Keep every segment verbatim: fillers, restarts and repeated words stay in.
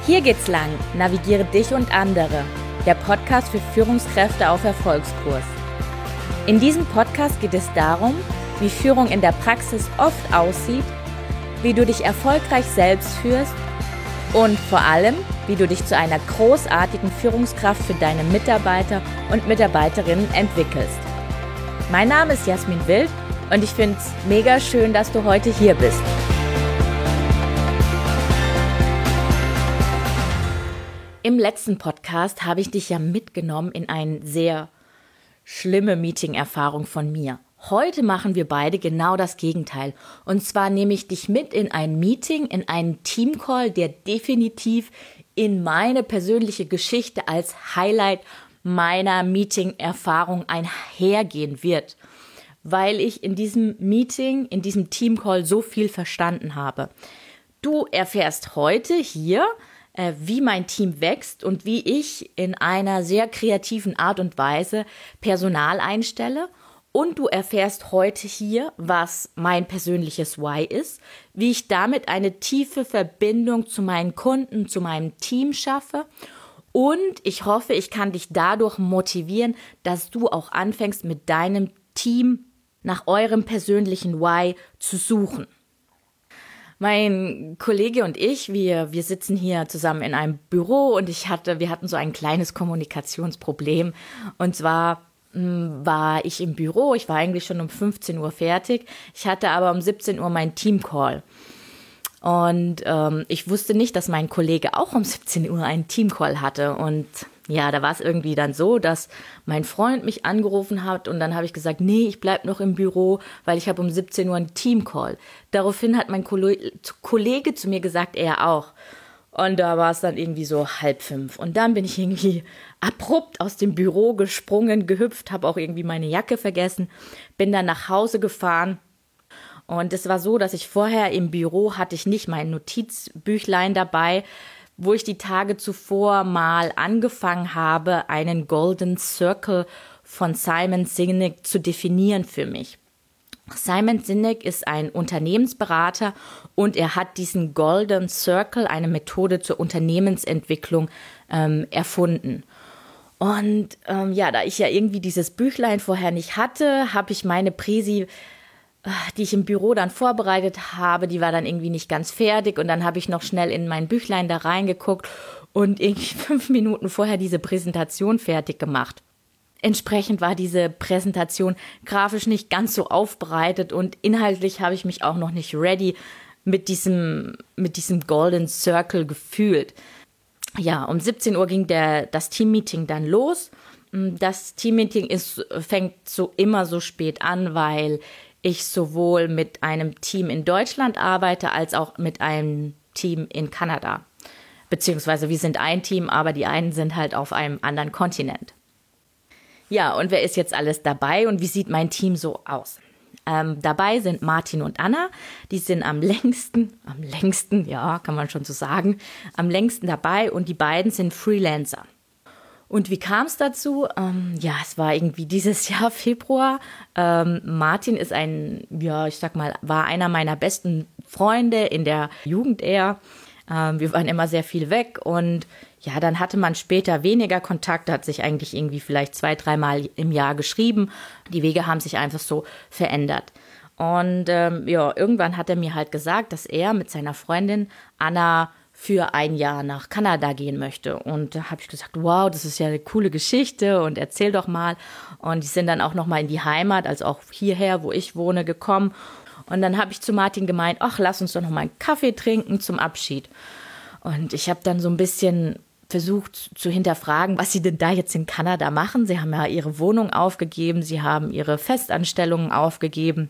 Hier geht's lang, navigiere dich und andere. Der Podcast für Führungskräfte auf Erfolgskurs. In diesem Podcast geht es darum, wie Führung in der Praxis oft aussieht, wie du dich erfolgreich selbst führst und vor allem, wie du dich zu einer großartigen Führungskraft für deine Mitarbeiter und Mitarbeiterinnen entwickelst. Mein Name ist Jasmin Wild und ich finde es mega schön, dass du heute hier bist. Im letzten Podcast habe ich dich ja mitgenommen in eine sehr schlimme Meeting-Erfahrung von mir. Heute machen wir beide genau das Gegenteil. Und zwar nehme ich dich mit in ein Meeting, in einen Teamcall, der definitiv in meine persönliche Geschichte als Highlight meiner Meeting-Erfahrung einhergehen wird. Weil ich in diesem Meeting, in diesem Teamcall so viel verstanden habe. Du erfährst heute hier, wie mein Team wächst und wie ich in einer sehr kreativen Art und Weise Personal einstelle. Und du erfährst heute hier, was mein persönliches Why ist, wie ich damit eine tiefe Verbindung zu meinen Kunden, zu meinem Team schaffe. Und ich hoffe, ich kann dich dadurch motivieren, dass du auch anfängst, mit deinem Team nach eurem persönlichen Why zu suchen. Mein Kollege und ich, wir, wir sitzen hier zusammen in einem Büro und ich hatte, wir hatten so ein kleines Kommunikationsproblem. Und zwar mh, war ich im Büro, ich war eigentlich schon um fünfzehn Uhr fertig, ich hatte aber um siebzehn Uhr meinen Teamcall. Und ähm, ich wusste nicht, dass mein Kollege auch um siebzehn Uhr einen Teamcall hatte. Und ja, da war es irgendwie dann so, dass mein Freund mich angerufen hat und dann habe ich gesagt, nee, ich bleib noch im Büro, weil ich habe um siebzehn Uhr einen Teamcall. Daraufhin hat mein Kollege zu mir gesagt, er auch. Und da war es dann irgendwie so halb fünf. Und dann bin ich irgendwie abrupt aus dem Büro gesprungen, gehüpft, habe auch irgendwie meine Jacke vergessen, bin dann nach Hause gefahren. Und es war so, dass ich vorher im Büro hatte ich nicht mein Notizbüchlein dabei, wo ich die Tage zuvor mal angefangen habe, einen Golden Circle von Simon Sinek zu definieren für mich. Simon Sinek ist ein Unternehmensberater und er hat diesen Golden Circle, eine Methode zur Unternehmensentwicklung, ähm, erfunden. Und ähm, ja, da ich ja irgendwie dieses Büchlein vorher nicht hatte, habe ich meine Präsi, die ich im Büro dann vorbereitet habe, die war dann irgendwie nicht ganz fertig und dann habe ich noch schnell in mein Büchlein da reingeguckt und irgendwie fünf Minuten vorher diese Präsentation fertig gemacht. Entsprechend war diese Präsentation grafisch nicht ganz so aufbereitet und inhaltlich habe ich mich auch noch nicht ready mit diesem, mit diesem Golden Circle gefühlt. Ja, um siebzehn Uhr ging der, das Teammeeting dann los. Das Teammeeting ist, fängt so immer so spät an, weil ich sowohl mit einem Team in Deutschland arbeite, als auch mit einem Team in Kanada. Beziehungsweise wir sind ein Team, aber die einen sind halt auf einem anderen Kontinent. Ja, und wer ist jetzt alles dabei und wie sieht mein Team so aus? Ähm, dabei sind Martin und Anna, die sind am längsten, am längsten, ja, kann man schon so sagen, am längsten dabei und die beiden sind Freelancer. Und wie kam es dazu? Ähm, ja, es war irgendwie dieses Jahr Februar. Ähm, Martin ist ein, ja, ich sag mal, war einer meiner besten Freunde in der Jugend eher. Ähm, wir waren immer sehr viel weg und ja, dann hatte man später weniger Kontakt, hat sich eigentlich irgendwie vielleicht zwei, dreimal im Jahr geschrieben. Die Wege haben sich einfach so verändert. Und ähm, ja, irgendwann hat er mir halt gesagt, dass er mit seiner Freundin Anna für ein Jahr nach Kanada gehen möchte. Und da habe ich gesagt, wow, das ist ja eine coole Geschichte und erzähl doch mal. Und die sind dann auch nochmal in die Heimat, also auch hierher, wo ich wohne, gekommen. Und dann habe ich zu Martin gemeint, ach, lass uns doch noch mal einen Kaffee trinken zum Abschied. Und ich habe dann so ein bisschen versucht zu hinterfragen, was sie denn da jetzt in Kanada machen. Sie haben ja ihre Wohnung aufgegeben, sie haben ihre Festanstellungen aufgegeben.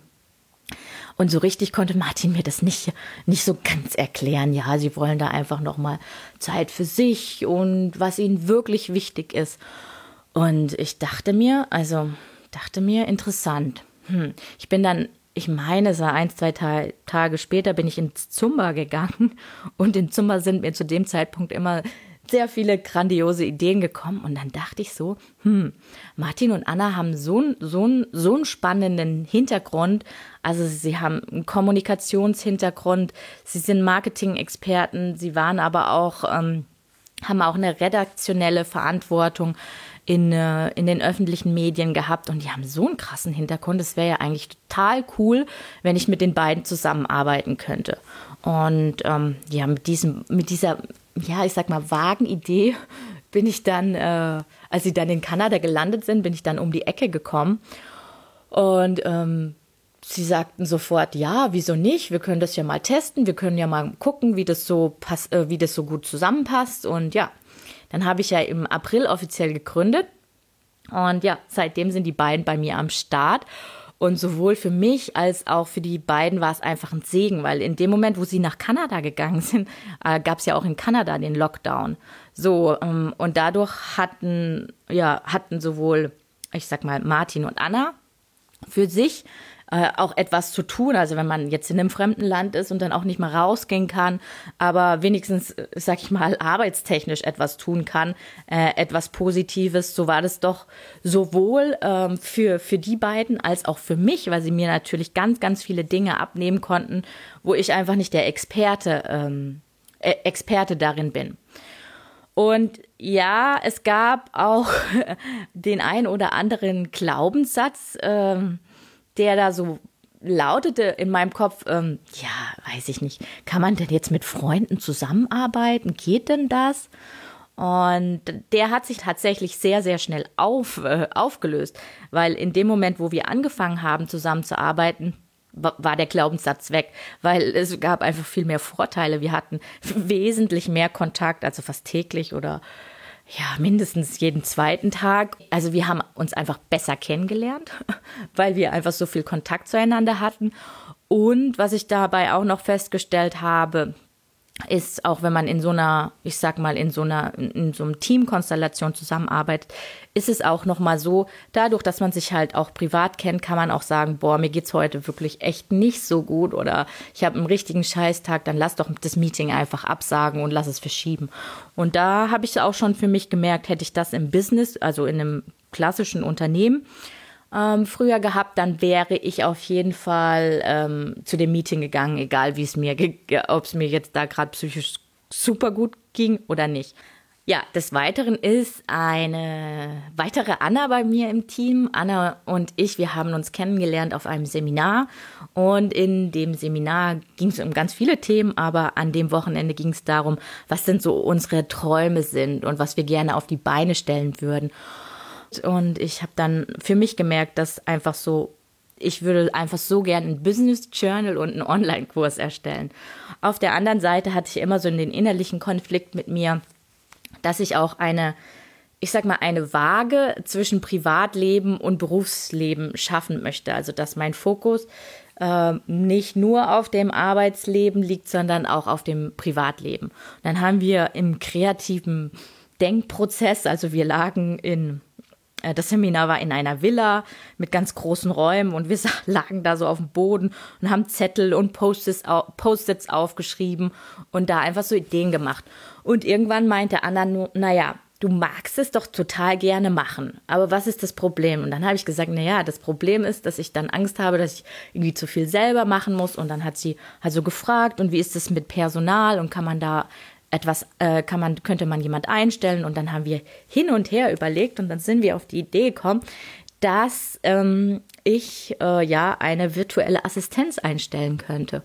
Und so richtig konnte Martin mir das nicht, nicht so ganz erklären. Ja, sie wollen da einfach nochmal Zeit für sich und was ihnen wirklich wichtig ist. Und ich dachte mir, also dachte mir, interessant. Hm. Ich bin dann, ich meine, es war ein, zwei Ta- Tage später bin ich ins Zumba gegangen. Und in Zumba sind mir zu dem Zeitpunkt immer sehr viele grandiose Ideen gekommen. Und dann dachte ich so, hm, Martin und Anna haben so, einen- so, einen- so einen spannenden Hintergrund. Also sie haben einen Kommunikationshintergrund, sie sind Marketing-Experten, sie waren aber auch, ähm, haben auch eine redaktionelle Verantwortung in, äh, in den öffentlichen Medien gehabt und die haben so einen krassen Hintergrund. Es wäre ja eigentlich total cool, wenn ich mit den beiden zusammenarbeiten könnte. Und ähm, ja, mit diesem, mit dieser, ja, ich sag mal, vagen Idee bin ich dann, äh, als sie dann in Kanada gelandet sind, bin ich dann um die Ecke gekommen. Und ähm, sie sagten sofort, ja, wieso nicht? Wir können das ja mal testen, wir können ja mal gucken, wie das so pass- äh, wie das so gut zusammenpasst. Und ja, dann habe ich ja im April offiziell gegründet. Und ja, seitdem sind die beiden bei mir am Start. Und sowohl für mich als auch für die beiden war es einfach ein Segen, weil in dem Moment, wo sie nach Kanada gegangen sind, äh, gab es ja auch in Kanada den Lockdown. So, ähm, und dadurch hatten, ja, hatten sowohl, ich sag mal, Martin und Anna für sich äh, auch etwas zu tun. Also wenn man jetzt in einem fremden Land ist und dann auch nicht mal rausgehen kann, aber wenigstens, äh, sag ich mal, arbeitstechnisch etwas tun kann, äh, etwas Positives, so war das doch sowohl ähm, für, für die beiden als auch für mich, weil sie mir natürlich ganz, ganz viele Dinge abnehmen konnten, wo ich einfach nicht der Experte, ähm, äh, Experte darin bin. Und ja, es gab auch den ein oder anderen Glaubenssatz, ähm, der da so lautete in meinem Kopf, ähm, ja, weiß ich nicht, kann man denn jetzt mit Freunden zusammenarbeiten? Geht denn das? Und der hat sich tatsächlich sehr, sehr schnell auf, äh, aufgelöst, weil in dem Moment, wo wir angefangen haben, zusammenzuarbeiten, war der Glaubenssatz weg, weil es gab einfach viel mehr Vorteile. Wir hatten wesentlich mehr Kontakt, also fast täglich oder ja, mindestens jeden zweiten Tag. Also wir haben uns einfach besser kennengelernt, weil wir einfach so viel Kontakt zueinander hatten. Und was ich dabei auch noch festgestellt habe, ist, auch wenn man in so einer, ich sag mal, in so einer, in so einem Teamkonstellation zusammenarbeitet, ist es auch nochmal so, dadurch, dass man sich halt auch privat kennt, kann man auch sagen, boah, mir geht's heute wirklich echt nicht so gut oder ich habe einen richtigen Scheißtag, dann lass doch das Meeting einfach absagen und lass es verschieben. Und da habe ich auch schon für mich gemerkt, hätte ich das im Business, also in einem klassischen Unternehmen, Ähm, früher gehabt, dann wäre ich auf jeden Fall ähm, zu dem Meeting gegangen, egal wie es mir, ob es mir jetzt da gerade psychisch super gut ging oder nicht. Ja, des Weiteren ist eine weitere Anna bei mir im Team. Anna und ich, wir haben uns kennengelernt auf einem Seminar und in dem Seminar ging es um ganz viele Themen, aber an dem Wochenende ging es darum, was denn so unsere Träume sind und was wir gerne auf die Beine stellen würden. Und ich habe dann für mich gemerkt, dass einfach so, ich würde einfach so gerne ein Business Journal und einen Online-Kurs erstellen. Auf der anderen Seite hatte ich immer so den innerlichen Konflikt mit mir, dass ich auch eine, ich sag mal, eine Waage zwischen Privatleben und Berufsleben schaffen möchte. Also dass mein Fokus äh, nicht nur auf dem Arbeitsleben liegt, sondern auch auf dem Privatleben. Und dann haben wir im kreativen Denkprozess, also wir lagen in Das Seminar war in einer Villa mit ganz großen Räumen und wir lagen da so auf dem Boden und haben Zettel und Post-its aufgeschrieben und da einfach so Ideen gemacht. Und irgendwann meinte Anna nur, naja, du magst es doch total gerne machen, aber was ist das Problem? Und dann habe ich gesagt, naja, das Problem ist, dass ich dann Angst habe, dass ich irgendwie zu viel selber machen muss. Und dann hat sie also gefragt, und wie ist es mit Personal und kann man da etwas, äh, kann man, könnte man jemand einstellen? Und dann haben wir hin und her überlegt und dann sind wir auf die Idee gekommen, dass ähm, ich äh, ja eine virtuelle Assistenz einstellen könnte.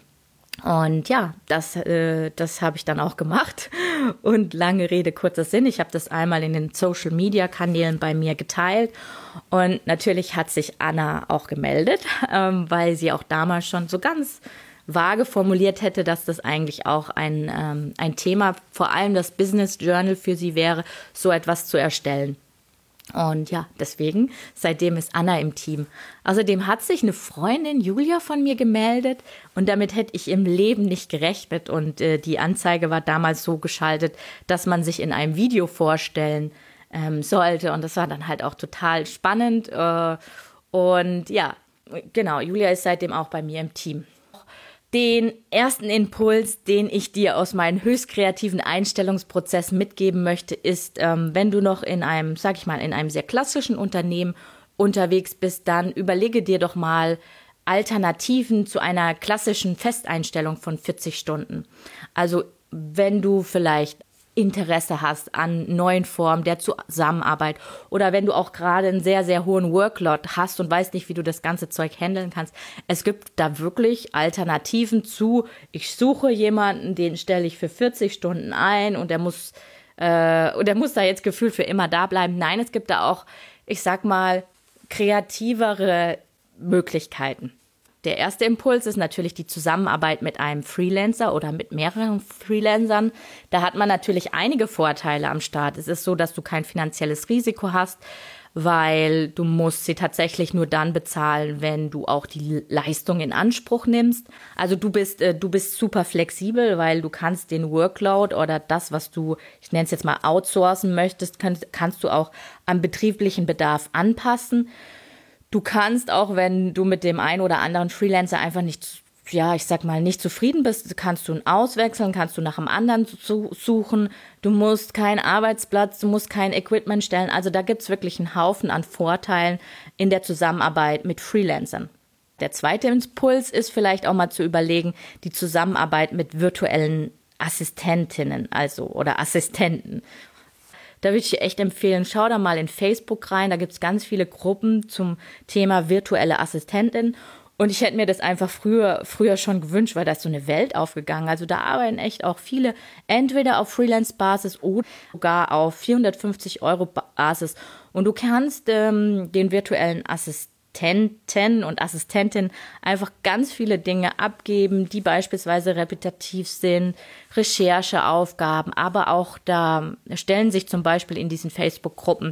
Und ja, das, äh, das habe ich dann auch gemacht. Und lange Rede, kurzer Sinn. Ich habe das einmal in den Social-Media-Kanälen bei mir geteilt. Und natürlich hat sich Anna auch gemeldet, ähm, weil sie auch damals schon so ganz vage formuliert hätte, dass das eigentlich auch ein, ähm, ein Thema, vor allem das Business Journal für sie wäre, so etwas zu erstellen. Und ja, deswegen, seitdem ist Anna im Team. Außerdem hat sich eine Freundin, Julia, von mir gemeldet und damit hätte ich im Leben nicht gerechnet. Und äh, die Anzeige war damals so geschaltet, dass man sich in einem Video vorstellen ähm, sollte. Und das war dann halt auch total spannend. Äh, und ja, genau, Julia ist seitdem auch bei mir im Team. Den ersten Impuls, den ich dir aus meinem höchst kreativen Einstellungsprozess mitgeben möchte, ist, ähm, wenn du noch in einem, sag ich mal, in einem sehr klassischen Unternehmen unterwegs bist, dann überlege dir doch mal Alternativen zu einer klassischen Festeinstellung von vierzig Stunden. Also wenn du vielleicht Interesse hast an neuen Formen der Zusammenarbeit oder wenn du auch gerade einen sehr, sehr hohen Workload hast und weißt nicht, wie du das ganze Zeug handeln kannst. Es gibt da wirklich Alternativen zu, ich suche jemanden, den stelle ich für vierzig Stunden ein und der muss, äh, und der muss da jetzt gefühlt für immer da bleiben. Nein, es gibt da auch, ich sag mal, kreativere Möglichkeiten. Der erste Impuls ist natürlich die Zusammenarbeit mit einem Freelancer oder mit mehreren Freelancern. Da hat man natürlich einige Vorteile am Start. Es ist so, dass du kein finanzielles Risiko hast, weil du musst sie tatsächlich nur dann bezahlen, wenn du auch die Leistung in Anspruch nimmst. Also du bist, äh, du bist super flexibel, weil du kannst den Workload oder das, was du, ich nenne es jetzt mal outsourcen möchtest, kannst, kannst du auch am betrieblichen Bedarf anpassen. Du kannst auch, wenn du mit dem einen oder anderen Freelancer einfach nicht, ja, ich sag mal, nicht zufrieden bist, kannst du ihn auswechseln, kannst du nach einem anderen suchen. Du musst keinen Arbeitsplatz, du musst kein Equipment stellen. Also da gibt's wirklich einen Haufen an Vorteilen in der Zusammenarbeit mit Freelancern. Der zweite Impuls ist vielleicht auch mal zu überlegen, die Zusammenarbeit mit virtuellen Assistentinnen, also oder Assistenten. Da würde ich dir echt empfehlen, schau da mal in Facebook rein, da gibt es ganz viele Gruppen zum Thema virtuelle Assistentin und ich hätte mir das einfach früher, früher schon gewünscht, weil da ist so eine Welt aufgegangen. Also da arbeiten echt auch viele, entweder auf Freelance-Basis oder sogar auf vierhundertfünfzig Euro Basis und du kannst ähm, den virtuellen Assistenten Assistenten und Assistentin einfach ganz viele Dinge abgeben, die beispielsweise repetitiv sind, Rechercheaufgaben, aber auch da stellen sich zum Beispiel in diesen Facebook-Gruppen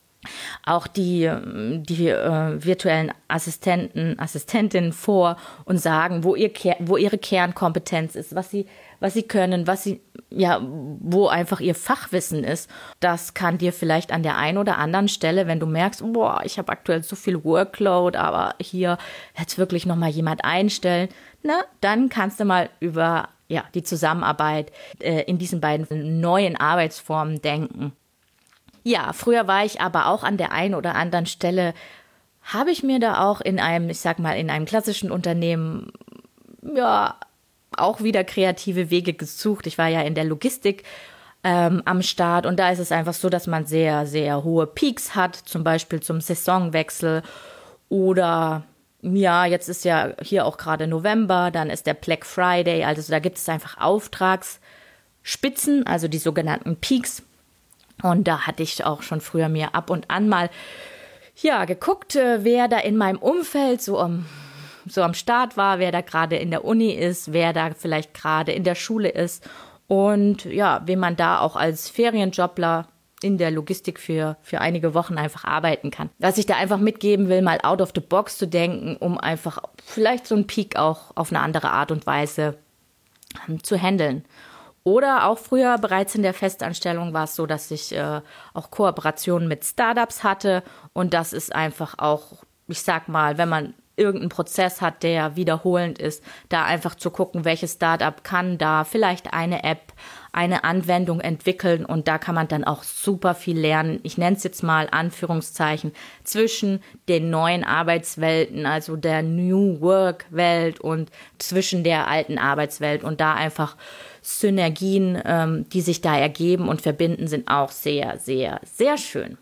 auch die, die äh, virtuellen Assistenten, Assistentinnen vor und sagen, wo, ihr, wo ihre Kernkompetenz ist, was sie, was sie können, was sie, ja, wo einfach ihr Fachwissen ist. Das kann dir vielleicht an der einen oder anderen Stelle, wenn du merkst, boah, ich habe aktuell so viel Workload, aber hier jetzt wirklich nochmal jemand einstellen, na, dann kannst du mal über ja, die Zusammenarbeit äh, in diesen beiden neuen Arbeitsformen denken. Ja, früher war ich aber auch an der einen oder anderen Stelle, habe ich mir da auch in einem, ich sag mal, in einem klassischen Unternehmen, ja, auch wieder kreative Wege gesucht. Ich war ja in der Logistik ähm, am Start und da ist es einfach so, dass man sehr, sehr hohe Peaks hat, zum Beispiel zum Saisonwechsel oder ja, jetzt ist ja hier auch gerade November, dann ist der Black Friday, also da gibt es einfach Auftragsspitzen, also die sogenannten Peaks. Und da hatte ich auch schon früher mir ab und an mal ja, geguckt, wer da in meinem Umfeld so am, so am Start war, wer da gerade in der Uni ist, wer da vielleicht gerade in der Schule ist und ja, wen man da auch als Ferienjobler in der Logistik für, für einige Wochen einfach arbeiten kann. Was ich da einfach mitgeben will, mal out of the box zu denken, um einfach vielleicht so einen Peak auch auf eine andere Art und Weise ähm, zu handeln. Oder auch früher bereits in der Festanstellung war es so, dass ich äh, auch Kooperationen mit Startups hatte. Und das ist einfach auch, ich sag mal, wenn man irgendeinen Prozess hat, der wiederholend ist, da einfach zu gucken, welches Startup kann da vielleicht eine App, eine Anwendung entwickeln. Und da kann man dann auch super viel lernen. Ich nenne es jetzt mal Anführungszeichen zwischen den neuen Arbeitswelten, also der New Work Welt und zwischen der alten Arbeitswelt und da einfach Synergien, ähm, die sich da ergeben und verbinden, sind auch sehr, sehr, sehr schön.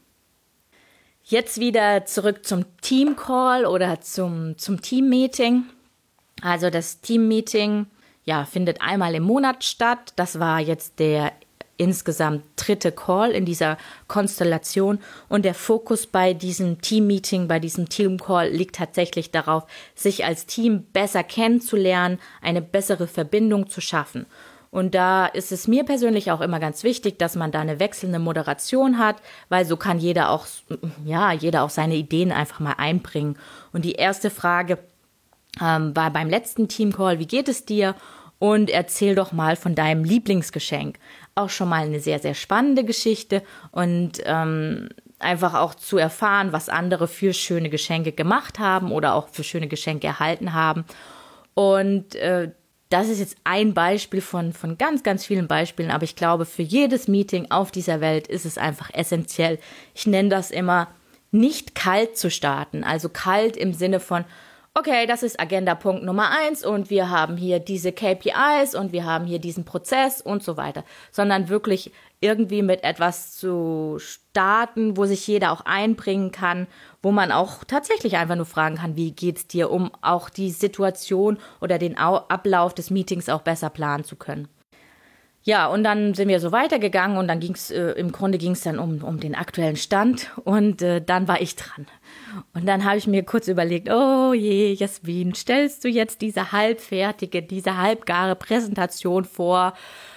Jetzt wieder zurück zum Team-Call oder zum, zum Team-Meeting. Also das Team-Meeting ja, findet einmal im Monat statt. Das war jetzt der insgesamt dritte Call in dieser Konstellation. Und der Fokus bei diesem Team-Meeting, bei diesem Team-Call liegt tatsächlich darauf, sich als Team besser kennenzulernen, eine bessere Verbindung zu schaffen. Und da ist es mir persönlich auch immer ganz wichtig, dass man da eine wechselnde Moderation hat, weil so kann jeder auch, ja, jeder auch seine Ideen einfach mal einbringen. Und die erste Frage ähm, war beim letzten Teamcall, wie geht es dir? Und erzähl doch mal von deinem Lieblingsgeschenk. Auch schon mal eine sehr, sehr spannende Geschichte und ähm, einfach auch zu erfahren, was andere für schöne Geschenke gemacht haben oder auch für schöne Geschenke erhalten haben. Und äh, das ist jetzt ein Beispiel von, von ganz, ganz vielen Beispielen, aber ich glaube, für jedes Meeting auf dieser Welt ist es einfach essentiell. Ich nenne das immer, nicht kalt zu starten, also kalt im Sinne von, okay, das ist Agenda-Punkt Nummer eins und wir haben hier diese K P Is und wir haben hier diesen Prozess und so weiter, sondern wirklich irgendwie mit etwas zu starten, wo sich jeder auch einbringen kann, wo man auch tatsächlich einfach nur fragen kann, wie geht's dir, um auch die Situation oder den Ablauf des Meetings auch besser planen zu können. Ja, und dann sind wir so weitergegangen und dann ging's, äh, im Grunde ging es dann um, um den aktuellen Stand und äh, dann war ich dran. Und dann habe ich mir kurz überlegt, oh je, Jasmin, stellst du jetzt diese halbfertige, diese halbgare Präsentation vor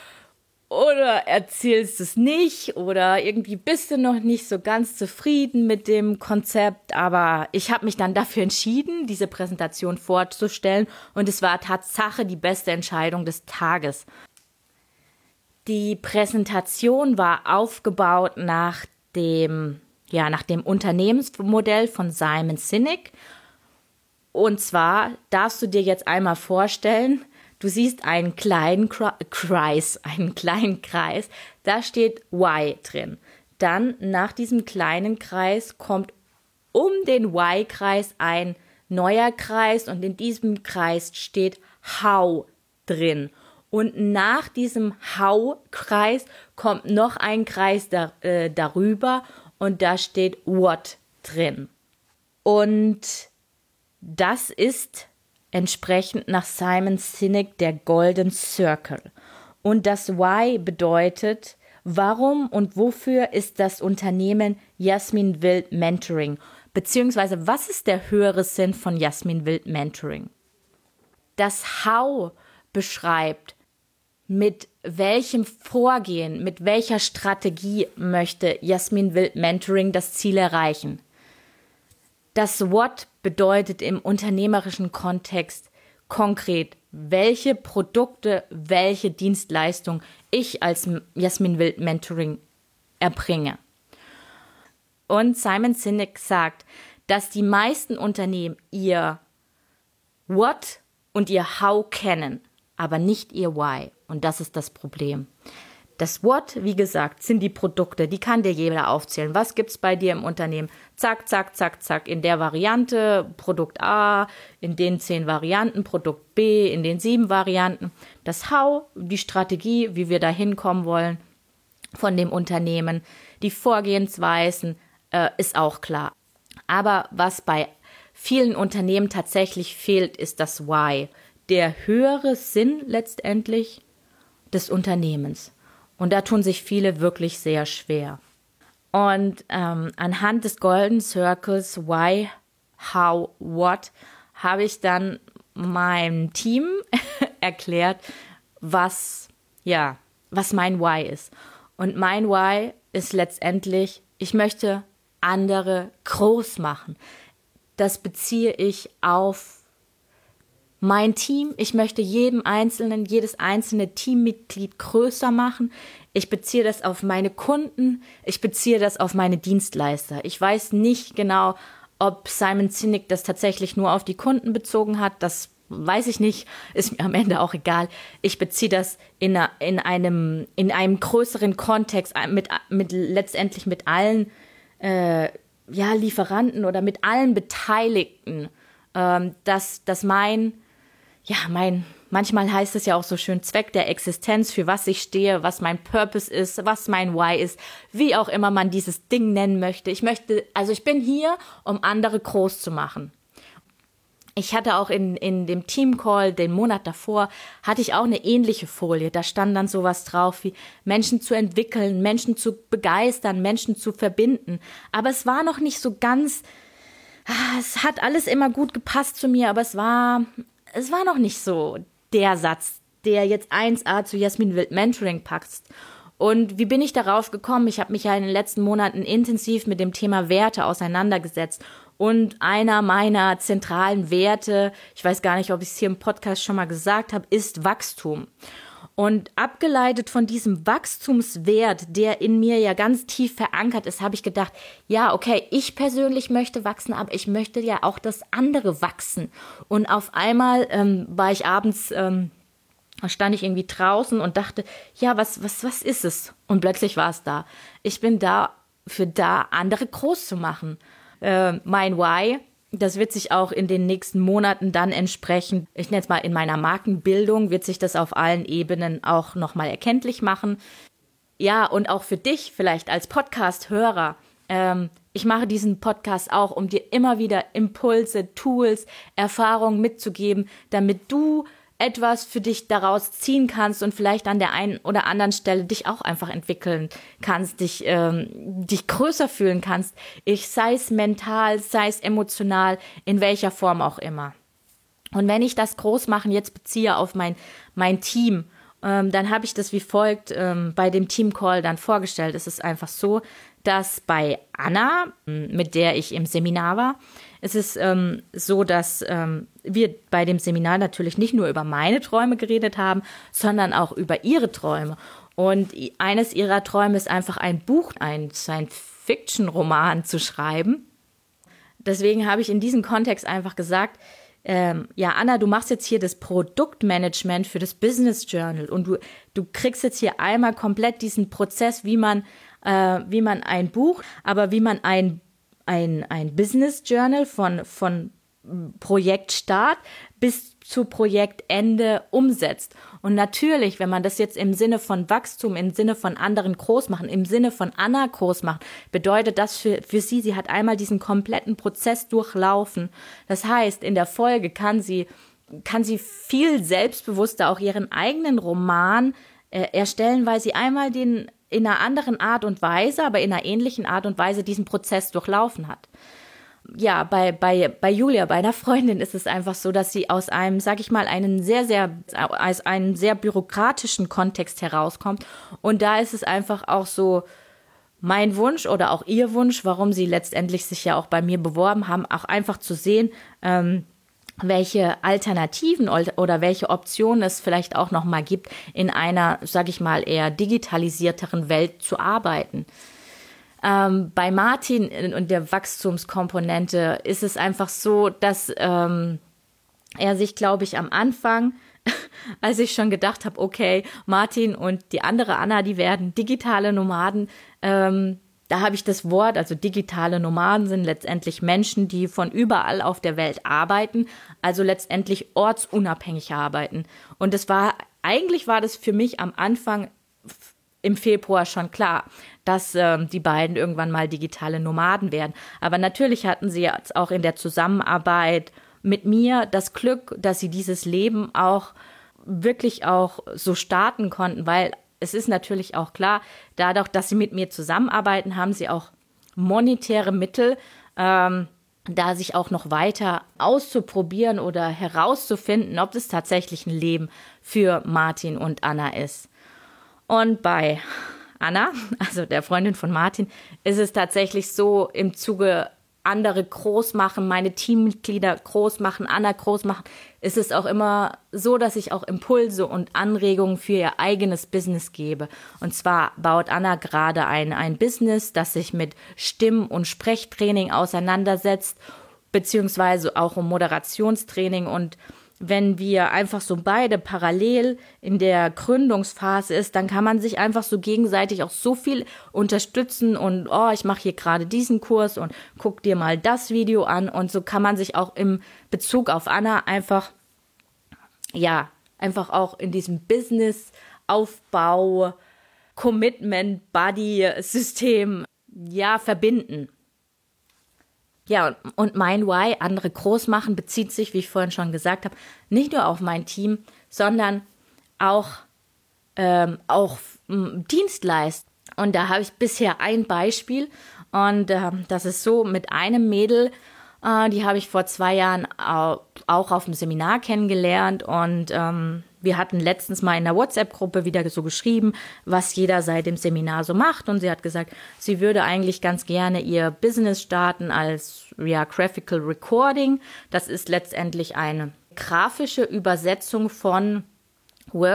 oder erzählst es nicht oder irgendwie bist du noch nicht so ganz zufrieden mit dem Konzept, aber ich habe mich dann dafür entschieden, diese Präsentation vorzustellen und es war Tatsache die beste Entscheidung des Tages. Die Präsentation war aufgebaut nach dem, ja, nach dem Unternehmensmodell von Simon Sinek. Und zwar darfst du dir jetzt einmal vorstellen, du siehst einen kleinen Kreis, einen kleinen Kreis, da steht Y drin. Dann nach diesem kleinen Kreis kommt um den Y-Kreis ein neuer Kreis und in diesem Kreis steht How drin. Und nach diesem How-Kreis kommt noch ein Kreis da, äh, darüber und da steht What drin. Und das ist entsprechend nach Simon Sinek der Golden Circle. Und das Why bedeutet, warum und wofür ist das Unternehmen Jasmin Wild Mentoring? Beziehungsweise was ist der höhere Sinn von Jasmin Wild Mentoring? Das How beschreibt, mit welchem Vorgehen, mit welcher Strategie möchte Jasmin Wild Mentoring das Ziel erreichen. Das What bedeutet im unternehmerischen Kontext konkret, welche Produkte, welche Dienstleistung ich als Jasmin Wild Mentoring erbringe. Und Simon Sinek sagt, dass die meisten Unternehmen ihr What und ihr How kennen, aber nicht ihr Why. Und das ist das Problem. Das What, wie gesagt, sind die Produkte, die kann dir jeder aufzählen. Was gibt's bei dir im Unternehmen? Zack, zack, zack, zack, in der Variante, Produkt A, in den zehn Varianten, Produkt B, in den sieben Varianten. Das How, die Strategie, wie wir da hinkommen wollen von dem Unternehmen, die Vorgehensweisen, äh, ist auch klar. Aber was bei vielen Unternehmen tatsächlich fehlt, ist das Why. Der höhere Sinn letztendlich des Unternehmens. Und da tun sich viele wirklich sehr schwer. Und ähm, anhand des Golden Circles Why, How, What habe ich dann meinem Team erklärt, was, ja, was mein Why ist. Und mein Why ist letztendlich, ich möchte andere groß machen. Das beziehe ich auf mein Team. Ich möchte jedem Einzelnen, jedes einzelne Teammitglied größer machen. Ich beziehe das auf meine Kunden. Ich beziehe das auf meine Dienstleister. Ich weiß nicht genau, ob Simon Sinek das tatsächlich nur auf die Kunden bezogen hat. Das weiß ich nicht. Ist mir am Ende auch egal. Ich beziehe das in, einer, in, einem, in einem größeren Kontext, mit, mit letztendlich mit allen äh, ja, Lieferanten oder mit allen Beteiligten, ähm, dass, dass mein Ja, mein, manchmal heißt es ja auch so schön Zweck der Existenz, für was ich stehe, was mein Purpose ist, was mein Why ist, wie auch immer man dieses Ding nennen möchte. Ich möchte, also ich bin hier, um andere groß zu machen. Ich hatte auch in, in dem Teamcall, den Monat davor, hatte ich auch eine ähnliche Folie. Da stand dann sowas drauf wie Menschen zu entwickeln, Menschen zu begeistern, Menschen zu verbinden. Aber es war noch nicht so ganz, es hat alles immer gut gepasst zu mir, aber es war... Es war noch nicht so der Satz, der jetzt eins a zu Jasmin Wild Mentoring passt. Und wie bin ich darauf gekommen? Ich habe mich ja in den letzten Monaten intensiv mit dem Thema Werte auseinandergesetzt. Und einer meiner zentralen Werte, ich weiß gar nicht, ob ich es hier im Podcast schon mal gesagt habe, ist Wachstum. Und abgeleitet von diesem Wachstumswert, der in mir ja ganz tief verankert ist, habe ich gedacht, ja, okay, ich persönlich möchte wachsen, aber ich möchte ja auch, dass andere wachsen. Und auf einmal ähm, war ich abends ähm, Da stand ich irgendwie draußen und dachte, ja, was, was, was ist es? Und plötzlich war es da. Ich bin da für da, andere groß zu machen. Äh, mein Why, das wird sich auch in den nächsten Monaten dann entsprechend, ich nenne es mal in meiner Markenbildung, wird sich das auf allen Ebenen auch nochmal erkenntlich machen. Ja, und auch für dich vielleicht als Podcast-Hörer. Ähm, ich mache diesen Podcast auch, um dir immer wieder Impulse, Tools, Erfahrungen mitzugeben, damit du etwas für dich daraus ziehen kannst und vielleicht an der einen oder anderen Stelle dich auch einfach entwickeln kannst, dich, ähm, dich größer fühlen kannst, ich sei es mental, sei es emotional, in welcher Form auch immer. Und wenn ich das Großmachen jetzt beziehe auf mein, mein Team, ähm, dann habe ich das wie folgt ähm, bei dem Team-Call dann vorgestellt. Es ist einfach so, dass bei Anna, mit der ich im Seminar war, es ist ähm, so, dass ähm, wir bei dem Seminar natürlich nicht nur über meine Träume geredet haben, sondern auch über ihre Träume. Und eines ihrer Träume ist einfach ein Buch, ein Science-Fiction-Roman zu schreiben. Deswegen habe ich in diesem Kontext einfach gesagt, ähm, ja, Anna, du machst jetzt hier das Produktmanagement für das Business Journal und du, du kriegst jetzt hier einmal komplett diesen Prozess, wie man, äh, wie man ein Buch, aber wie man ein Ein, ein Business Journal von, von Projektstart bis zu Projektende umsetzt. Und natürlich, wenn man das jetzt im Sinne von Wachstum, im Sinne von anderen groß machen, im Sinne von Anna groß macht, bedeutet das für, für sie, sie hat einmal diesen kompletten Prozess durchlaufen. Das heißt, in der Folge kann sie, kann sie viel selbstbewusster auch ihren eigenen Roman äh, erstellen, weil sie einmal den in einer anderen Art und Weise, aber in einer ähnlichen Art und Weise diesen Prozess durchlaufen hat. Ja, bei, bei, bei Julia, bei einer Freundin ist es einfach so, dass sie aus einem, sag ich mal, einen sehr, sehr, aus einem sehr bürokratischen Kontext herauskommt. Und da ist es einfach auch so mein Wunsch oder auch ihr Wunsch, warum sie letztendlich sich ja auch bei mir beworben haben, auch einfach zu sehen, ähm, welche Alternativen oder welche Optionen es vielleicht auch noch mal gibt, in einer, sage ich mal, eher digitalisierteren Welt zu arbeiten. Ähm, bei Martin und der Wachstumskomponente ist es einfach so, dass ähm, er sich, glaube ich, am Anfang, als ich schon gedacht habe, okay, Martin und die andere Anna, die werden digitale Nomaden, ähm, da habe ich das Wort, also digitale Nomaden sind letztendlich Menschen, die von überall auf der Welt arbeiten, also letztendlich ortsunabhängig arbeiten. Und das war, eigentlich war das für mich am Anfang im Februar schon klar, dass äh, die beiden irgendwann mal digitale Nomaden werden. Aber natürlich hatten sie jetzt auch in der Zusammenarbeit mit mir das Glück, dass sie dieses Leben auch wirklich auch so starten konnten, weil es ist natürlich auch klar, dadurch, dass sie mit mir zusammenarbeiten, haben sie auch monetäre Mittel, ähm, da sich auch noch weiter auszuprobieren oder herauszufinden, ob es tatsächlich ein Leben für Martin und Anna ist. Und bei Anna, also der Freundin von Martin, ist es tatsächlich so im Zuge andere groß machen, meine Teammitglieder groß machen, Anna groß machen, ist es auch immer so, dass ich auch Impulse und Anregungen für ihr eigenes Business gebe. Und zwar baut Anna gerade ein, ein Business, das sich mit Stimm- und Sprechtraining auseinandersetzt, beziehungsweise auch um Moderationstraining. Und wenn wir einfach so beide parallel in der Gründungsphase ist, dann kann man sich einfach so gegenseitig auch so viel unterstützen und oh, ich mache hier gerade diesen Kurs und guck dir mal das Video an und so kann man sich auch im Bezug auf Anna einfach, ja, einfach auch in diesem Business-Aufbau, Commitment-Buddy-System, ja, verbinden. Ja, und mein Why, andere groß machen, bezieht sich, wie ich vorhin schon gesagt habe, nicht nur auf mein Team, sondern auch, ähm, auch m, Dienstleister. Und da habe ich bisher ein Beispiel und äh, das ist so mit einem Mädel, äh, die habe ich vor zwei Jahren auch, auch auf dem Seminar kennengelernt und ähm, wir hatten letztens mal in der WhatsApp-Gruppe wieder so geschrieben, was jeder seit dem Seminar so macht. Und sie hat gesagt, sie würde eigentlich ganz gerne ihr Business starten als ja, Graphical Recording. Das ist letztendlich eine grafische Übersetzung von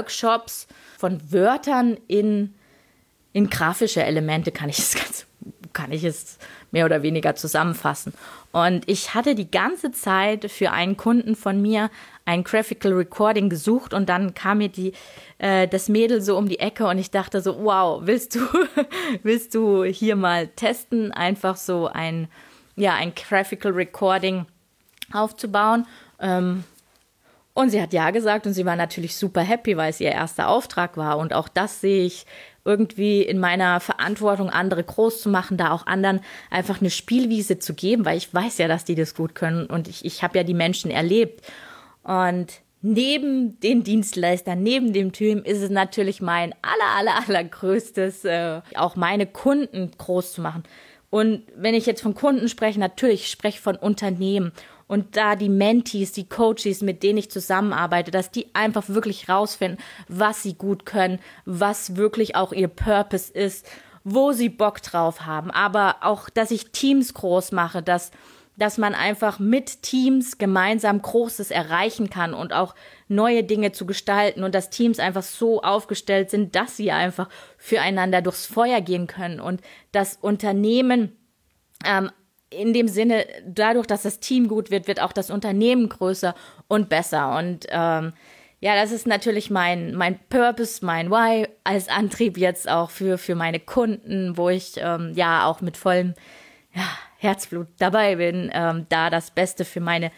Workshops, von Wörtern in, in grafische Elemente, kann ich es ganz kann ich es mehr oder weniger zusammenfassen. Und ich hatte die ganze Zeit für einen Kunden von mir ein Graphical Recording gesucht und dann kam mir die, äh, das Mädel so um die Ecke und ich dachte so, wow, willst du, willst du hier mal testen, einfach so ein, ja, ein Graphical Recording aufzubauen? Ähm, und sie hat ja gesagt und sie war natürlich super happy, weil es ihr erster Auftrag war. Und auch das sehe ich irgendwie in meiner Verantwortung, andere groß zu machen, da auch anderen einfach eine Spielwiese zu geben, weil ich weiß ja, dass die das gut können und ich, ich habe ja die Menschen erlebt. Und neben den Dienstleistern, neben dem Team ist es natürlich mein aller, aller, allergrößtes, äh, auch meine Kunden groß zu machen. Und wenn ich jetzt von Kunden spreche, natürlich spreche ich von Unternehmen. Und da die Mentees, die Coaches, mit denen ich zusammenarbeite, dass die einfach wirklich rausfinden, was sie gut können, was wirklich auch ihr Purpose ist, wo sie Bock drauf haben. Aber auch, dass ich Teams groß mache, dass, dass man einfach mit Teams gemeinsam Großes erreichen kann und auch neue Dinge zu gestalten und dass Teams einfach so aufgestellt sind, dass sie einfach füreinander durchs Feuer gehen können und das Unternehmen ähm, in dem Sinne, dadurch, dass das Team gut wird, wird auch das Unternehmen größer und besser. Und ähm, ja, das ist natürlich mein, mein Purpose, mein Why als Antrieb jetzt auch für, für meine Kunden, wo ich ähm, ja auch mit vollem ja, Herzblut dabei bin, ähm, da das Beste für meine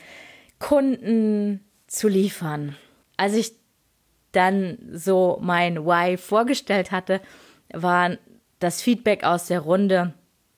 Kunden zu liefern. Als ich dann so mein Why vorgestellt hatte, war das Feedback aus der Runde,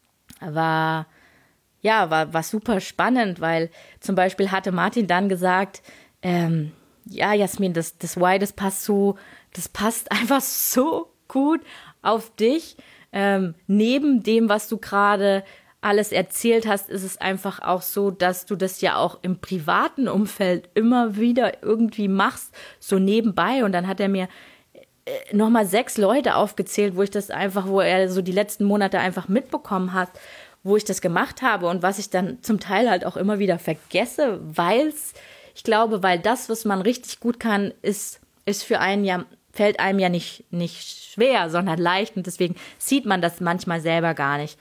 war Ja, war, war super spannend, weil zum Beispiel hatte Martin dann gesagt, ähm, ja, Jasmin, das, das Why, das passt so, das passt einfach so gut auf dich. Ähm, neben dem, was du gerade alles erzählt hast, ist es einfach auch so, dass du das ja auch im privaten Umfeld immer wieder irgendwie machst, so nebenbei. Und dann hat er mir nochmal sechs Leute aufgezählt, wo ich das einfach, wo er so die letzten Monate einfach mitbekommen hat, wo ich das gemacht habe und was ich dann zum Teil halt auch immer wieder vergesse, weil es, ich glaube, weil das, was man richtig gut kann, ist, ist für einen ja, fällt einem ja nicht, nicht schwer, sondern leicht und deswegen sieht man das manchmal selber gar nicht.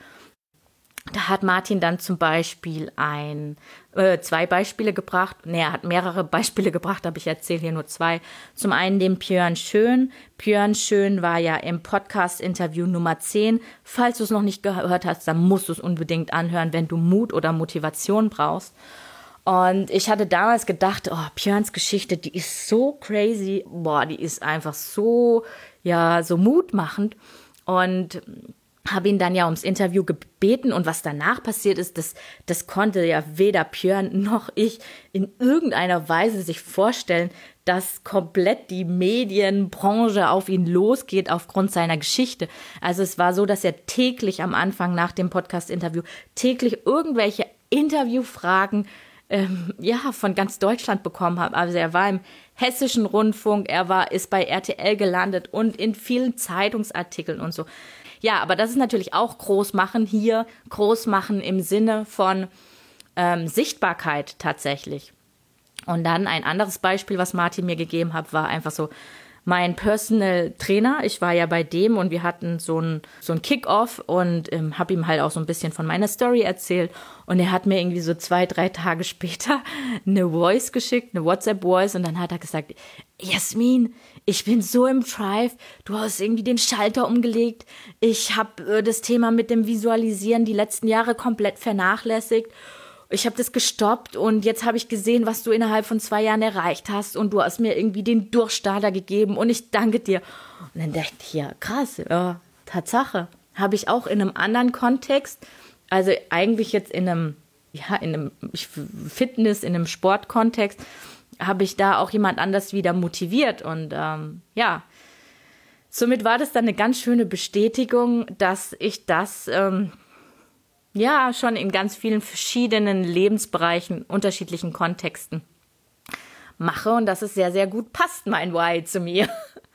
Da hat Martin dann zum Beispiel ein, äh, zwei Beispiele gebracht. Nee, er hat mehrere Beispiele gebracht, aber ich erzähle hier nur zwei. Zum einen den Björn Schön. Björn Schön war ja im Podcast-Interview Nummer zehn. Falls du es noch nicht gehört hast, dann musst du es unbedingt anhören, wenn du Mut oder Motivation brauchst. Und ich hatte damals gedacht, oh, Björns Geschichte, die ist so crazy. Boah, die ist einfach so, ja, so mutmachend. Und habe ihn dann ja ums Interview gebeten und was danach passiert ist, das, das konnte ja weder Björn noch ich in irgendeiner Weise sich vorstellen, dass komplett die Medienbranche auf ihn losgeht aufgrund seiner Geschichte. Also es war so, dass er täglich am Anfang nach dem Podcast-Interview täglich irgendwelche Interviewfragen ähm, ja, von ganz Deutschland bekommen hat. Also er war im Hessischen Rundfunk, er war, ist bei R T L gelandet und in vielen Zeitungsartikeln und so. Ja, aber das ist natürlich auch Großmachen hier, Großmachen im Sinne von ähm, Sichtbarkeit tatsächlich. Und dann ein anderes Beispiel, was Martin mir gegeben hat, war einfach so mein Personal Trainer. Ich war ja bei dem und wir hatten so ein, so ein Kick-Off und ähm, habe ihm halt auch so ein bisschen von meiner Story erzählt. Und er hat mir irgendwie so zwei, drei Tage später eine Voice geschickt, eine WhatsApp-Voice. Und dann hat er gesagt, Jasmin, ich bin so im Drive, du hast irgendwie den Schalter umgelegt. Ich habe äh, das Thema mit dem Visualisieren die letzten Jahre komplett vernachlässigt. Ich habe das gestoppt und jetzt habe ich gesehen, was du innerhalb von zwei Jahren erreicht hast und du hast mir irgendwie den Durchstarter gegeben und ich danke dir. Und dann dachte ich, ja krass, ja, Tatsache. Habe ich auch in einem anderen Kontext, also eigentlich jetzt in einem, ja, in einem Fitness, in einem Sportkontext, habe ich da auch jemand anders wieder motiviert und ähm, ja, somit war das dann eine ganz schöne Bestätigung, dass ich das ähm, ja schon in ganz vielen verschiedenen Lebensbereichen, unterschiedlichen Kontexten mache und dass es sehr, sehr gut passt, mein Why zu mir.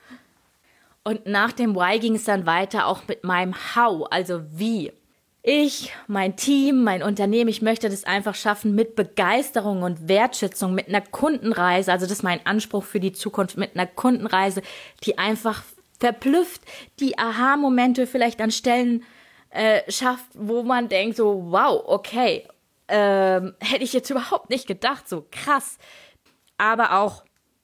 Und nach dem Why ging es dann weiter auch mit meinem How, also wie. Ich, mein Team, mein Unternehmen, ich möchte das einfach schaffen mit Begeisterung und Wertschätzung, mit einer Kundenreise, also das ist mein Anspruch für die Zukunft, mit einer Kundenreise, die einfach verblüfft, die Aha-Momente vielleicht an Stellen äh, schafft, wo man denkt so, wow, okay, ähm, hätte ich jetzt überhaupt nicht gedacht, so krass. Aber auch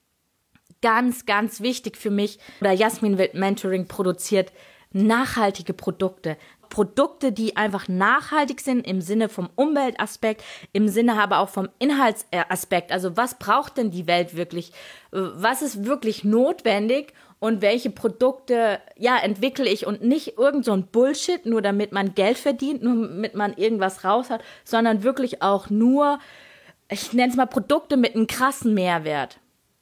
ganz, ganz wichtig für mich, oder Jasmin Wild Mentoring produziert nachhaltige Produkte. Produkte, die einfach nachhaltig sind im Sinne vom Umweltaspekt, im Sinne aber auch vom Inhaltsaspekt. Also was braucht denn die Welt wirklich? Was ist wirklich notwendig und welche Produkte ja entwickle ich und nicht irgend so ein Bullshit, nur damit man Geld verdient, nur damit man irgendwas raus hat, sondern wirklich auch nur, ich nenne es mal Produkte mit einem krassen Mehrwert.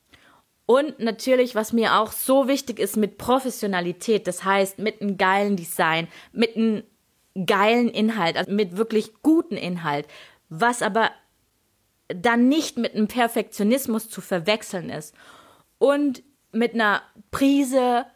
Und natürlich, was mir auch so wichtig ist, mit Professionalität, das heißt mit einem geilen Design, mit einem geilen Inhalt, also mit wirklich guten Inhalt, was aber dann nicht mit einem Perfektionismus zu verwechseln ist und mit einer Prise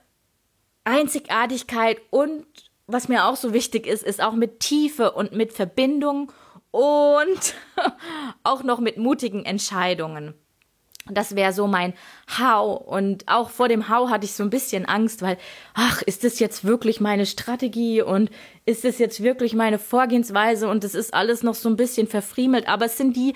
Einzigartigkeit und, was mir auch so wichtig ist, ist auch mit Tiefe und mit Verbindung und auch noch mit mutigen Entscheidungen. Das wäre so mein How. Und auch vor dem How hatte ich so ein bisschen Angst, weil, ach, ist das jetzt wirklich meine Strategie und ist das jetzt wirklich meine Vorgehensweise und das ist alles noch so ein bisschen verfriemelt. Aber es sind die,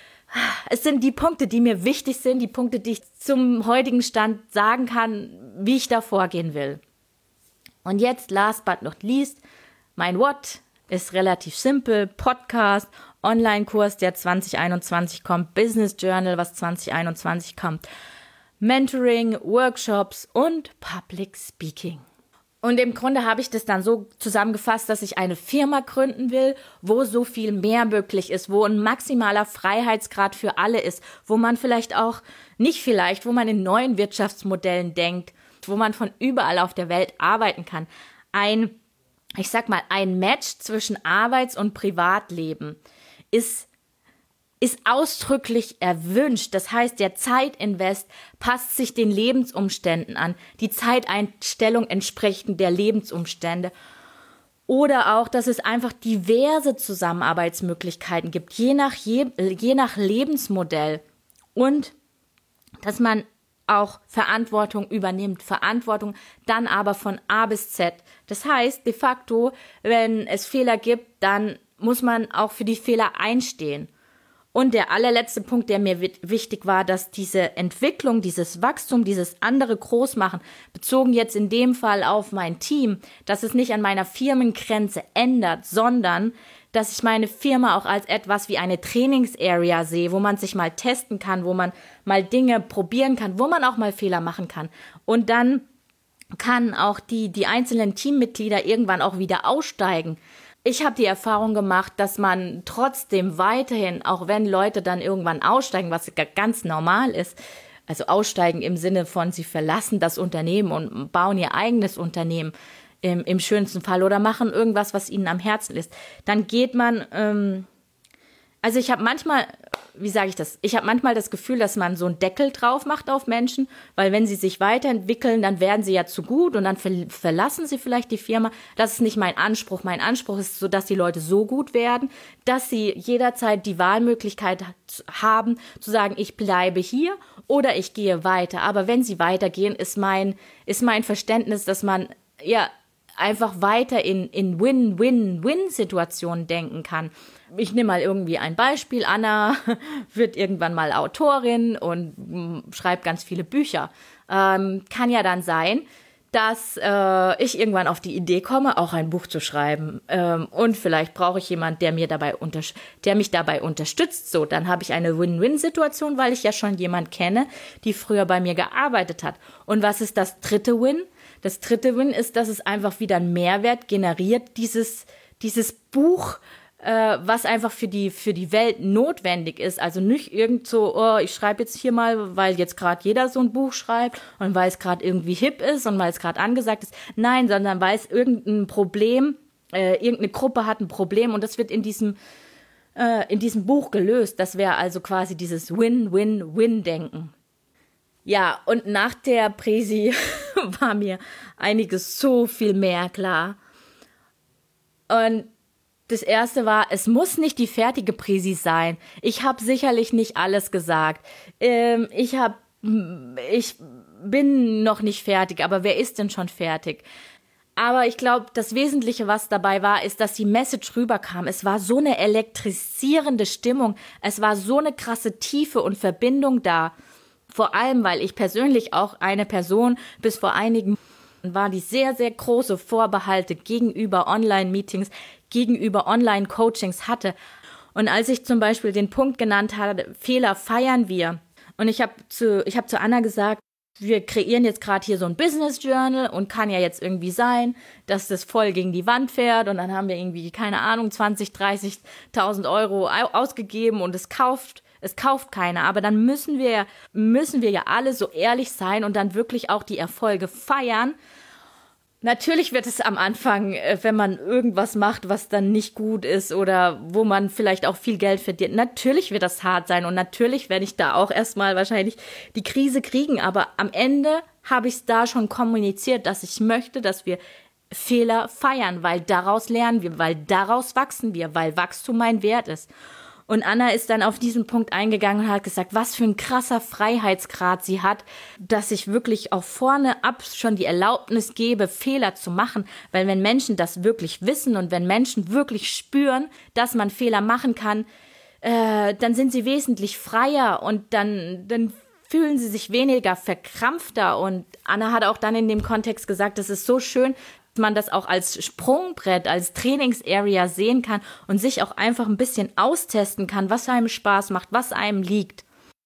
es sind die Punkte, die mir wichtig sind, die Punkte, die ich zum heutigen Stand sagen kann, wie ich da vorgehen will. Und jetzt, last but not least, mein What ist relativ simpel, Podcast, Online-Kurs, der zwanzig einundzwanzig kommt, Business Journal, was zwanzig einundzwanzig kommt, Mentoring, Workshops und Public Speaking. Und im Grunde habe ich das dann so zusammengefasst, dass ich eine Firma gründen will, wo so viel mehr möglich ist, wo ein maximaler Freiheitsgrad für alle ist, wo man vielleicht auch, nicht vielleicht, wo man in neuen Wirtschaftsmodellen denkt, wo man von überall auf der Welt arbeiten kann. Ein, ich sag mal, ein Match zwischen Arbeits- und Privatleben ist, ist ausdrücklich erwünscht. Das heißt, der Zeitinvest passt sich den Lebensumständen an. Die Zeiteinstellung entsprechend der Lebensumstände. Oder auch, dass es einfach diverse Zusammenarbeitsmöglichkeiten gibt, je nach, je, je nach Lebensmodell. Und dass man auch Verantwortung übernimmt. Verantwortung dann aber von A bis Z. Das heißt, de facto, wenn es Fehler gibt, dann muss man auch für die Fehler einstehen. Und der allerletzte Punkt, der mir wichtig war, dass diese Entwicklung, dieses Wachstum, dieses andere Großmachen, bezogen jetzt in dem Fall auf mein Team, dass es nicht an meiner Firmengrenze ändert, sondern dass ich meine Firma auch als etwas wie eine Trainingsarea sehe, wo man sich mal testen kann, wo man mal Dinge probieren kann, wo man auch mal Fehler machen kann. Und dann kann auch die, die einzelnen Teammitglieder irgendwann auch wieder aussteigen. Ich habe die Erfahrung gemacht, dass man trotzdem weiterhin, auch wenn Leute dann irgendwann aussteigen, was ganz normal ist, also aussteigen im Sinne von, sie verlassen das Unternehmen und bauen ihr eigenes Unternehmen im, im schönsten Fall oder machen irgendwas, was ihnen am Herzen ist, dann geht man, ähm, also ich habe manchmal, wie sage ich das, ich habe manchmal das Gefühl, dass man so einen Deckel drauf macht auf Menschen, weil wenn sie sich weiterentwickeln, dann werden sie ja zu gut und dann ver- verlassen sie vielleicht die Firma. Das ist nicht mein Anspruch. Mein Anspruch ist so, dass die Leute so gut werden, dass sie jederzeit die Wahlmöglichkeit haben, zu sagen, ich bleibe hier oder ich gehe weiter. Aber wenn sie weitergehen, ist mein, ist mein Verständnis, dass man, ja, einfach weiter in, in Win-Win-Win-Situationen denken kann. Ich nehme mal irgendwie ein Beispiel. Anna wird irgendwann mal Autorin und mh, schreibt ganz viele Bücher. Ähm, kann ja dann sein, dass äh, ich irgendwann auf die Idee komme, auch ein Buch zu schreiben. Ähm, und vielleicht brauche ich jemanden, der mir dabei unter, der mich dabei unterstützt. So, dann habe ich eine Win-Win-Situation, weil ich ja schon jemanden kenne, die früher bei mir gearbeitet hat. Und was ist das dritte Win? Das dritte Win ist, dass es einfach wieder einen Mehrwert generiert, dieses, dieses Buch, äh, was einfach für die, für die Welt notwendig ist. Also nicht irgend so, oh, ich schreibe jetzt hier mal, weil jetzt gerade jeder so ein Buch schreibt und weil es gerade irgendwie hip ist und weil es gerade angesagt ist. Nein, sondern weil es irgendein Problem, äh, irgendeine Gruppe hat ein Problem und das wird in diesem, äh, in diesem Buch gelöst. Das wäre also quasi dieses Win-Win-Win-Denken. Ja, und nach der Präsi war mir einiges so viel mehr klar. Und das erste war, es muss nicht die fertige Präsi sein. Ich habe sicherlich nicht alles gesagt. Ähm, ich hab, ich bin noch nicht fertig, aber wer ist denn schon fertig? Aber ich glaube, das Wesentliche, was dabei war, ist, dass die Message rüberkam. Es war so eine elektrisierende Stimmung. Es war so eine krasse Tiefe und Verbindung da. Vor allem, weil ich persönlich auch eine Person bis vor einigen war, die sehr, sehr große Vorbehalte gegenüber Online-Meetings, gegenüber Online-Coachings hatte. Und als ich zum Beispiel den Punkt genannt hatte, Fehler feiern wir. Und ich habe zu, ich habe zu Anna gesagt, wir kreieren jetzt gerade hier so ein Business Journal und kann ja jetzt irgendwie sein, dass das voll gegen die Wand fährt und dann haben wir irgendwie, keine Ahnung, zwanzig, dreißigtausend Euro ausgegeben und es kauft, es kauft keiner. Aber dann müssen wir, müssen wir ja alle so ehrlich sein und dann wirklich auch die Erfolge feiern. Natürlich wird es am Anfang, wenn man irgendwas macht, was dann nicht gut ist oder wo man vielleicht auch viel Geld verdient, natürlich wird das hart sein und natürlich werde ich da auch erstmal wahrscheinlich die Krise kriegen, aber am Ende habe ich es da schon kommuniziert, dass ich möchte, dass wir Fehler feiern, weil daraus lernen wir, weil daraus wachsen wir, weil Wachstum mein Wert ist. Und Anna ist dann auf diesen Punkt eingegangen und hat gesagt, was für ein krasser Freiheitsgrad sie hat, dass ich wirklich auch vorne ab schon die Erlaubnis gebe, Fehler zu machen. Weil wenn Menschen das wirklich wissen und wenn Menschen wirklich spüren, dass man Fehler machen kann, äh, dann sind sie wesentlich freier und dann, dann fühlen sie sich weniger verkrampfter. Und Anna hat auch dann in dem Kontext gesagt, das ist so schön, dass man das auch als Sprungbrett, als Trainingsarea sehen kann und sich auch einfach ein bisschen austesten kann, was einem Spaß macht, was einem liegt.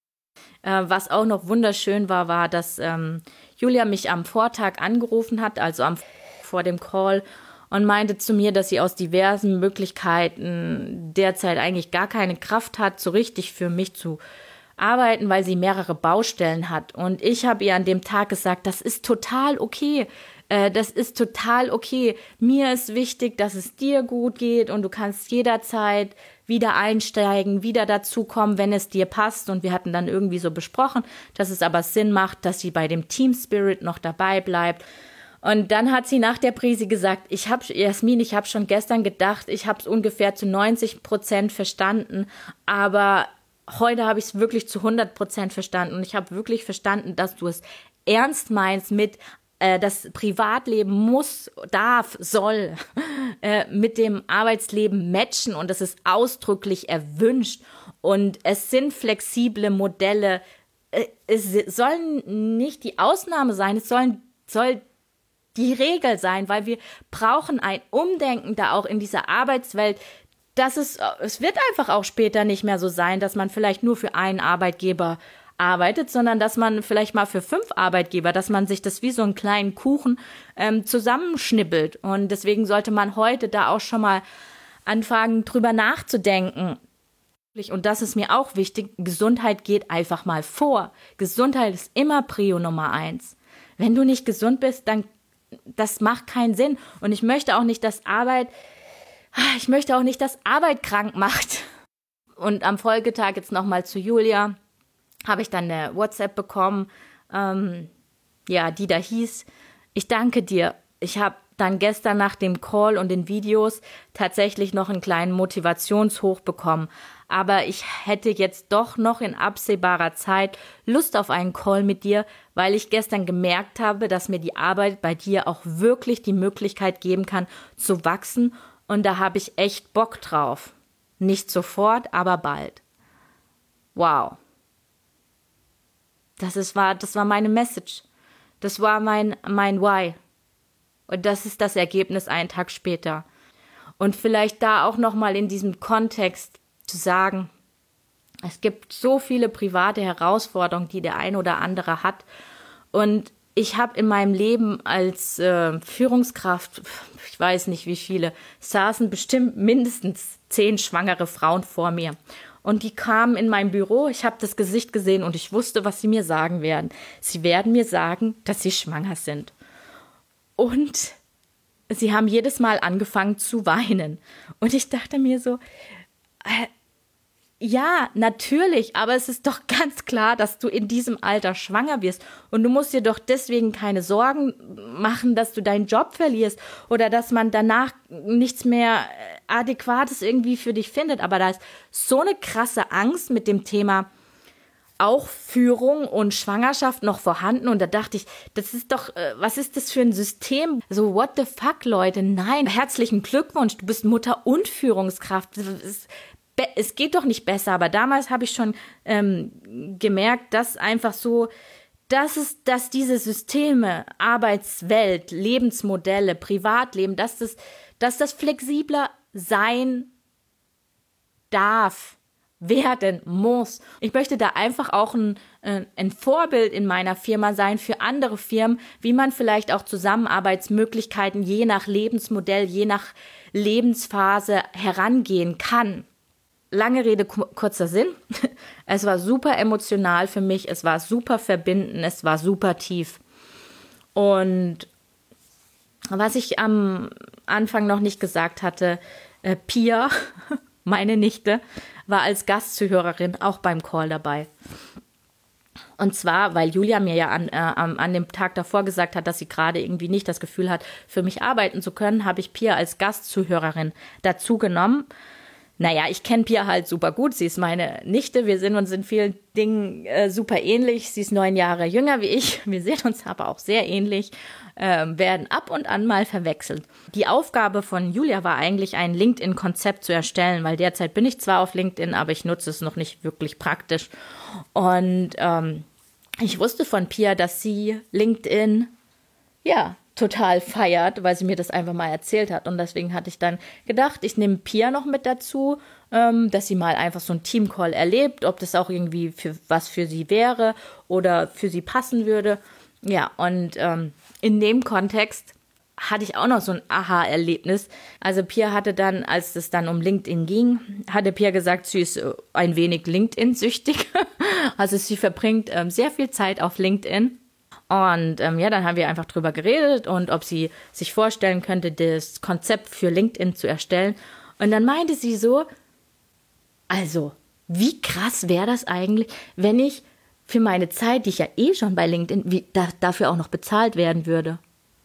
Äh, was auch noch wunderschön war, war, dass ähm, Julia mich am Vortag angerufen hat, also am, vor dem Call, und meinte zu mir, dass sie aus diversen Möglichkeiten derzeit eigentlich gar keine Kraft hat, so richtig für mich zu arbeiten, weil sie mehrere Baustellen hat. Und ich habe ihr an dem Tag gesagt, das ist total okay. Das ist total okay. Mir ist wichtig, dass es dir gut geht und du kannst jederzeit wieder einsteigen, wieder dazukommen, wenn es dir passt. Und wir hatten dann irgendwie so besprochen, dass es aber Sinn macht, dass sie bei dem Team Spirit noch dabei bleibt. Und dann hat sie nach der Prise gesagt, ich habe, Jasmin, ich habe schon gestern gedacht, ich habe es ungefähr zu neunzig Prozent verstanden, aber heute habe ich es wirklich zu hundert Prozent verstanden. Und ich habe wirklich verstanden, dass du es ernst meinst mit das Privatleben muss, darf, soll äh, mit dem Arbeitsleben matchen und das ist ausdrücklich erwünscht und es sind flexible Modelle. Äh, es sollen nicht die Ausnahme sein, es sollen, soll die Regel sein, weil wir brauchen ein Umdenken da auch in dieser Arbeitswelt. Dass es, es wird einfach auch später nicht mehr so sein, dass man vielleicht nur für einen Arbeitgeber arbeitet, sondern dass man vielleicht mal für fünf Arbeitgeber, dass man sich das wie so einen kleinen Kuchen ähm, zusammenschnippelt. Und deswegen sollte man heute da auch schon mal anfangen, drüber nachzudenken. Und das ist mir auch wichtig, Gesundheit geht einfach mal vor. Gesundheit ist immer Prio Nummer eins. Wenn du nicht gesund bist, dann das macht keinen Sinn. Und ich möchte auch nicht, dass Arbeit, ich möchte auch nicht, dass Arbeit krank macht. Und am Folgetag jetzt nochmal zu Julia, habe ich dann eine WhatsApp bekommen, ähm, ja, die da hieß, ich danke dir. Ich habe dann gestern nach dem Call und den Videos tatsächlich noch einen kleinen Motivationshoch bekommen. Aber ich hätte jetzt doch noch in absehbarer Zeit Lust auf einen Call mit dir, weil ich gestern gemerkt habe, dass mir die Arbeit bei dir auch wirklich die Möglichkeit geben kann, zu wachsen. Und da habe ich echt Bock drauf. Nicht sofort, aber bald. Wow. Das ist, war, das war meine Message. Das war mein, mein Why. Und das ist das Ergebnis einen Tag später. Und vielleicht da auch nochmal in diesem Kontext zu sagen, es gibt so viele private Herausforderungen, die der ein oder andere hat. Und ich habe in meinem Leben als äh, Führungskraft, ich weiß nicht wie viele, saßen bestimmt mindestens zehn schwangere Frauen vor mir. Und die kamen in mein Büro, ich habe das Gesicht gesehen und ich wusste, was sie mir sagen werden. Sie werden mir sagen, dass sie schwanger sind. Und sie haben jedes Mal angefangen zu weinen. Und ich dachte mir so, äh, ja, natürlich, aber es ist doch ganz klar, dass du in diesem Alter schwanger wirst. Und du musst dir doch deswegen keine Sorgen machen, dass du deinen Job verlierst oder dass man danach nichts mehr Adäquates irgendwie für dich findet. Aber da ist so eine krasse Angst mit dem Thema auch Führung und Schwangerschaft noch vorhanden. Und da dachte ich, das ist doch, äh, was ist das für ein System? So, what the fuck, Leute? Nein, herzlichen Glückwunsch, du bist Mutter und Führungskraft. Das ist, es geht doch nicht besser. Aber damals habe ich schon ähm, gemerkt, dass einfach so, dass es, dass diese Systeme, Arbeitswelt, Lebensmodelle, Privatleben, dass das, dass das flexibler sein darf, werden muss. Ich möchte da einfach auch ein, ein Vorbild in meiner Firma sein für andere Firmen, wie man vielleicht auch Zusammenarbeitsmöglichkeiten je nach Lebensmodell, je nach Lebensphase herangehen kann. Lange Rede, kurzer Sinn. Es war super emotional für mich, es war super verbindend, es war super tief. Und was ich am Anfang noch nicht gesagt hatte, äh, Pia, meine Nichte, war als Gastzuhörerin auch beim Call dabei. Und zwar, weil Julia mir ja an, äh, an dem Tag davor gesagt hat, dass sie gerade irgendwie nicht das Gefühl hat, für mich arbeiten zu können, habe ich Pia als Gastzuhörerin dazu genommen. Naja, ich kenne Pia halt super gut. Sie ist meine Nichte. Wir sind uns in vielen Dingen äh, super ähnlich. Sie ist neun Jahre jünger wie ich. Wir sehen uns aber auch sehr ähnlich, äh, werden ab und an mal verwechselt. Die Aufgabe von Julia war eigentlich, ein LinkedIn-Konzept zu erstellen, weil derzeit bin ich zwar auf LinkedIn, aber ich nutze es noch nicht wirklich praktisch. Und ähm, ich wusste von Pia, dass sie LinkedIn, ja, total feiert, weil sie mir das einfach mal erzählt hat. Und deswegen hatte ich dann gedacht, ich nehme Pia noch mit dazu, ähm, dass sie mal einfach so einen Teamcall erlebt, ob das auch irgendwie für was für sie wäre oder für sie passen würde. Ja, und ähm, in dem Kontext hatte ich auch noch so ein Aha-Erlebnis. Also Pia hatte dann, als es dann um LinkedIn ging, hatte Pia gesagt, sie ist ein wenig LinkedIn-süchtig. Also sie verbringt ähm, sehr viel Zeit auf LinkedIn. Und ähm, ja, dann haben wir einfach drüber geredet und ob sie sich vorstellen könnte, das Konzept für LinkedIn zu erstellen. Und dann meinte sie so, also, wie krass wäre das eigentlich, wenn ich für meine Zeit, die ich ja eh schon bei LinkedIn, wie, da, dafür auch noch bezahlt werden würde.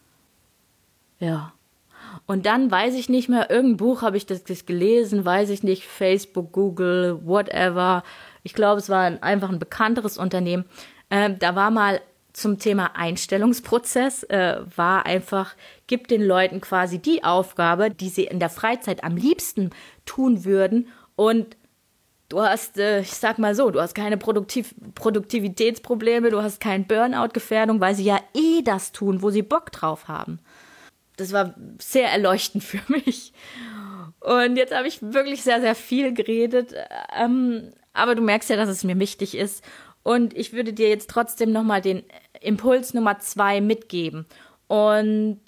Ja. Und dann weiß ich nicht mehr, irgendein Buch habe ich das, das gelesen, weiß ich nicht, Facebook, Google, whatever. Ich glaube, es war ein, einfach ein bekannteres Unternehmen. Ähm, da war mal zum Thema Einstellungsprozess, äh, war einfach, gibt den Leuten quasi die Aufgabe, die sie in der Freizeit am liebsten tun würden, und du hast, äh, ich sag mal so, du hast keine Produktiv- Produktivitätsprobleme, du hast keine Burnout-Gefährdung, weil sie ja eh das tun, wo sie Bock drauf haben. Das war sehr erleuchtend für mich. Und jetzt habe ich wirklich sehr, sehr viel geredet, ähm, aber du merkst ja, dass es mir wichtig ist. Und ich würde dir jetzt trotzdem nochmal den Impuls Nummer zwei mitgeben. Und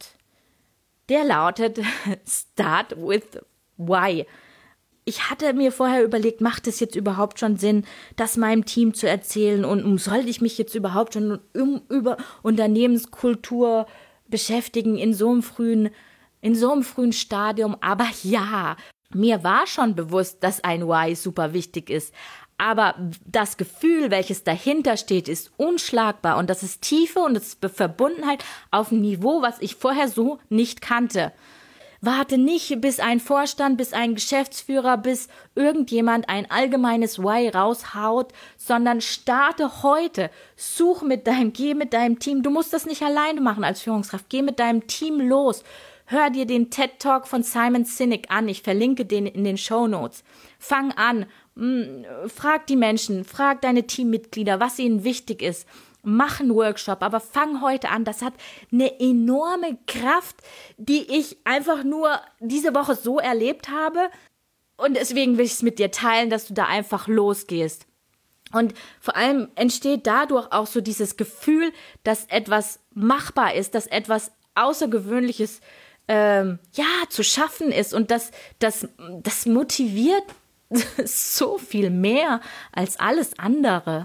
der lautet, start with why. Ich hatte mir vorher überlegt, macht es jetzt überhaupt schon Sinn, das meinem Team zu erzählen? Und sollte ich mich jetzt überhaupt schon um, über Unternehmenskultur beschäftigen in so einem frühen, in so einem frühen Stadium? Aber ja, mir war schon bewusst, dass ein Why super wichtig ist. Aber das Gefühl, welches dahinter steht, ist unschlagbar. Und das ist Tiefe und das ist Verbundenheit auf einem Niveau, was ich vorher so nicht kannte. Warte nicht, bis ein Vorstand, bis ein Geschäftsführer, bis irgendjemand ein allgemeines Why raushaut, sondern starte heute. Such mit deinem, geh mit deinem Team. Du musst das nicht alleine machen als Führungskraft. Geh mit deinem Team los. Hör dir den TED-Talk von Simon Sinek an. Ich verlinke den in den Shownotes. Fang an. Frag die Menschen, frag deine Teammitglieder, was ihnen wichtig ist. Mach einen Workshop, aber fang heute an. Das hat eine enorme Kraft, die ich einfach nur diese Woche so erlebt habe. Und deswegen will ich es mit dir teilen, dass du da einfach losgehst. Und vor allem entsteht dadurch auch so dieses Gefühl, dass etwas machbar ist, dass etwas Außergewöhnliches ähm, ja, zu schaffen ist. Und das, das, das motiviert so viel mehr als alles andere.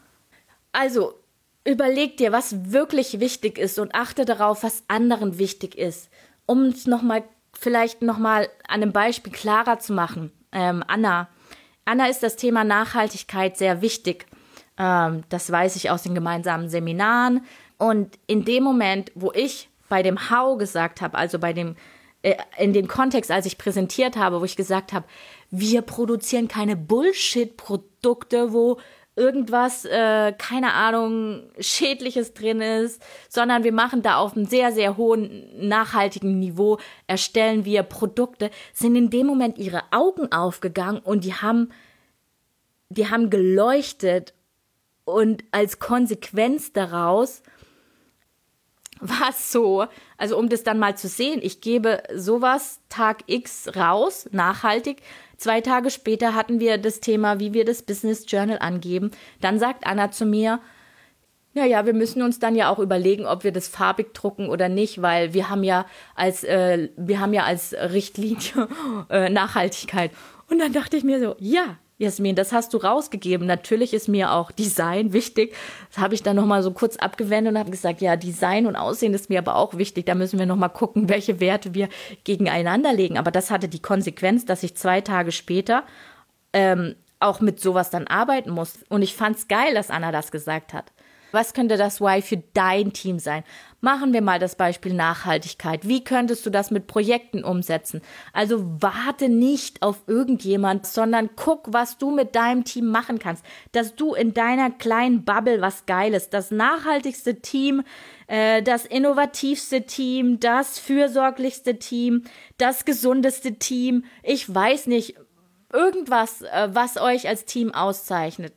Also überleg dir, was wirklich wichtig ist und achte darauf, was anderen wichtig ist. Um es nochmal, vielleicht nochmal an einem Beispiel klarer zu machen. Ähm, Anna. Anna ist das Thema Nachhaltigkeit sehr wichtig. Ähm, das weiß ich aus den gemeinsamen Seminaren. Und in dem Moment, wo ich bei dem How gesagt habe, also bei dem in dem Kontext, als ich präsentiert habe, wo ich gesagt habe, wir produzieren keine Bullshit-Produkte, wo irgendwas, äh, keine Ahnung, Schädliches drin ist, sondern wir machen da auf einem sehr, sehr hohen, nachhaltigen Niveau, erstellen wir Produkte, sind in dem Moment ihre Augen aufgegangen und die haben, die haben geleuchtet und als Konsequenz daraus war es so, also um das dann mal zu sehen, ich gebe sowas Tag X raus, nachhaltig. Zwei Tage später hatten wir das Thema, wie wir das Business Journal angeben. Dann sagt Anna zu mir, naja, wir müssen uns dann ja auch überlegen, ob wir das farbig drucken oder nicht, weil wir haben ja als, äh, wir haben ja als Richtlinie äh, Nachhaltigkeit. Und dann dachte ich mir so, ja, Jasmin, das hast du rausgegeben. Natürlich ist mir auch Design wichtig. Das habe ich dann nochmal so kurz abgewendet und habe gesagt, ja, Design und Aussehen ist mir aber auch wichtig. Da müssen wir nochmal gucken, welche Werte wir gegeneinander legen. Aber das hatte die Konsequenz, dass ich zwei Tage später ähm, auch mit sowas dann arbeiten muss. Und ich fand's geil, dass Anna das gesagt hat. Was könnte das Why für dein Team sein? Machen wir mal das Beispiel Nachhaltigkeit. Wie könntest du das mit Projekten umsetzen? Also warte nicht auf irgendjemand, sondern guck, was du mit deinem Team machen kannst. Dass du in deiner kleinen Bubble was Geiles, das nachhaltigste Team, äh, das innovativste Team, das fürsorglichste Team, das gesundeste Team, ich weiß nicht, irgendwas, äh, was euch als Team auszeichnet.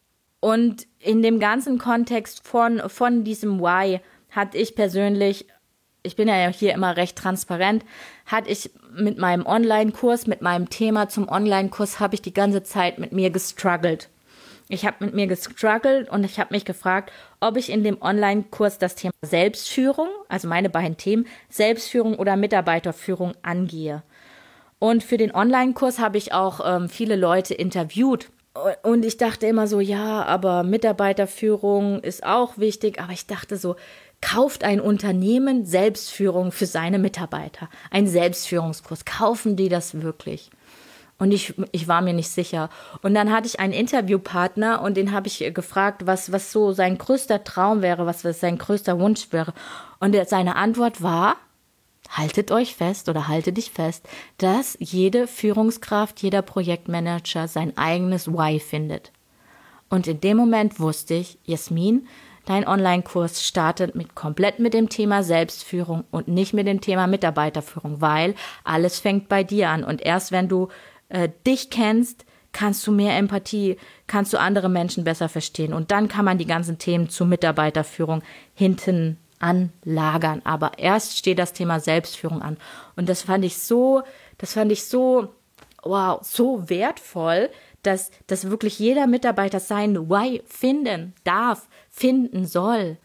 Und in dem ganzen Kontext von, von diesem Why hatte ich persönlich, ich bin ja hier immer recht transparent, hatte ich mit meinem Online-Kurs, mit meinem Thema zum Online-Kurs, habe ich die ganze Zeit mit mir gestruggelt. Ich habe mit mir gestruggelt und ich habe mich gefragt, ob ich in dem Online-Kurs das Thema Selbstführung, also meine beiden Themen, Selbstführung oder Mitarbeiterführung angehe. Und für den Online-Kurs habe ich auch ähm, viele Leute interviewt. Und ich dachte immer so, ja, aber Mitarbeiterführung ist auch wichtig. Aber ich dachte so, kauft ein Unternehmen Selbstführung für seine Mitarbeiter? Ein Selbstführungskurs, kaufen die das wirklich? Und ich, ich war mir nicht sicher. Und dann hatte ich einen Interviewpartner und den habe ich gefragt, was, was so sein größter Traum wäre, was, was sein größter Wunsch wäre. Und der, seine Antwort war, haltet euch fest oder halte dich fest, dass jede Führungskraft, jeder Projektmanager sein eigenes Why findet. Und in dem Moment wusste ich, Jasmin, dein Online-Kurs startet mit komplett mit dem Thema Selbstführung und nicht mit dem Thema Mitarbeiterführung, weil alles fängt bei dir an. Und erst wenn du äh, dich kennst, kannst du mehr Empathie, kannst du andere Menschen besser verstehen. Und dann kann man die ganzen Themen zur Mitarbeiterführung hinten anlagern. Aber erst steht das Thema Selbstführung an. Und das fand ich so, das fand ich so, wow, so wertvoll, dass, dass wirklich jeder Mitarbeiter sein Why finden darf, finden soll.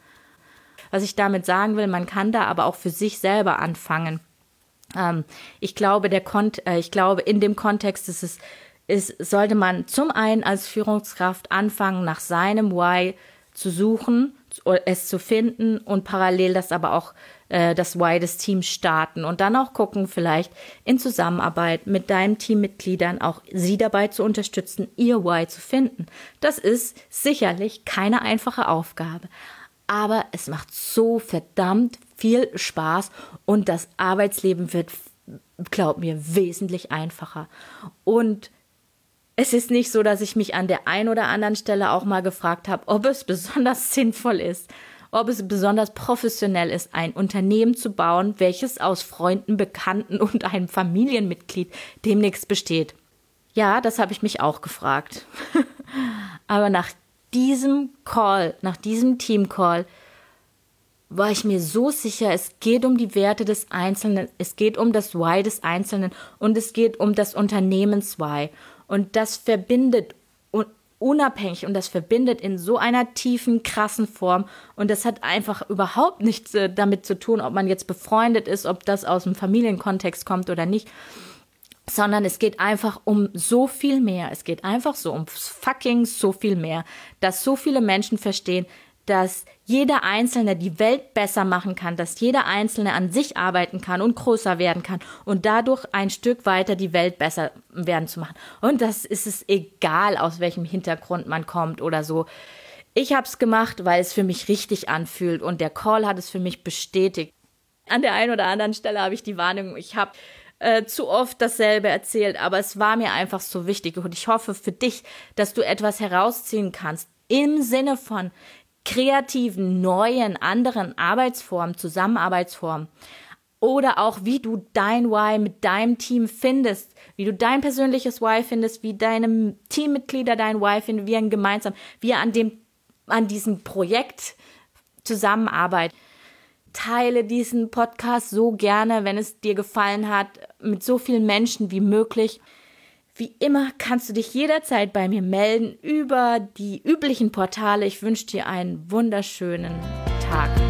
Was ich damit sagen will, man kann da aber auch für sich selber anfangen. Ähm, ich glaube, der Kont- äh, ich glaube, in dem Kontext ist es, ist, sollte man zum einen als Führungskraft anfangen, nach seinem Why zu suchen, es zu finden und parallel das aber auch äh, das Why des Teams starten und dann auch gucken, vielleicht in Zusammenarbeit mit deinen Teammitgliedern auch sie dabei zu unterstützen, ihr Why zu finden. Das ist sicherlich keine einfache Aufgabe, aber es macht so verdammt viel Spaß und das Arbeitsleben wird, glaub mir, wesentlich einfacher. Und es ist nicht so, dass ich mich an der einen oder anderen Stelle auch mal gefragt habe, ob es besonders sinnvoll ist, ob es besonders professionell ist, ein Unternehmen zu bauen, welches aus Freunden, Bekannten und einem Familienmitglied demnächst besteht. Ja, das habe ich mich auch gefragt. Aber nach diesem Call, nach diesem Team-Call, war ich mir so sicher, es geht um die Werte des Einzelnen, es geht um das Why des Einzelnen und es geht um das Unternehmens-Why. Und das verbindet unabhängig und das verbindet in so einer tiefen, krassen Form. Und das hat einfach überhaupt nichts damit zu tun, ob man jetzt befreundet ist, ob das aus dem Familienkontext kommt oder nicht. Sondern es geht einfach um so viel mehr. Es geht einfach so um fucking so viel mehr, dass so viele Menschen verstehen, dass jeder Einzelne die Welt besser machen kann, dass jeder Einzelne an sich arbeiten kann und größer werden kann und dadurch ein Stück weiter die Welt besser werden zu machen. Und das ist es egal, aus welchem Hintergrund man kommt oder so. Ich habe es gemacht, weil es für mich richtig anfühlt und der Call hat es für mich bestätigt. An der einen oder anderen Stelle habe ich die Wahrnehmung, ich habe äh, zu oft dasselbe erzählt, aber es war mir einfach so wichtig und ich hoffe für dich, dass du etwas herausziehen kannst im Sinne von kreativen, neuen, anderen Arbeitsformen, Zusammenarbeitsformen oder auch wie du dein Why mit deinem Team findest, wie du dein persönliches Why findest, wie deine Teammitglieder dein Why finden, wie ihr gemeinsam, wie ihr an dem, an diesem Projekt zusammenarbeitet. Teile diesen Podcast so gerne, wenn es dir gefallen hat, mit so vielen Menschen wie möglich. Wie immer kannst du dich jederzeit bei mir melden über die üblichen Portale. Ich wünsche dir einen wunderschönen Tag.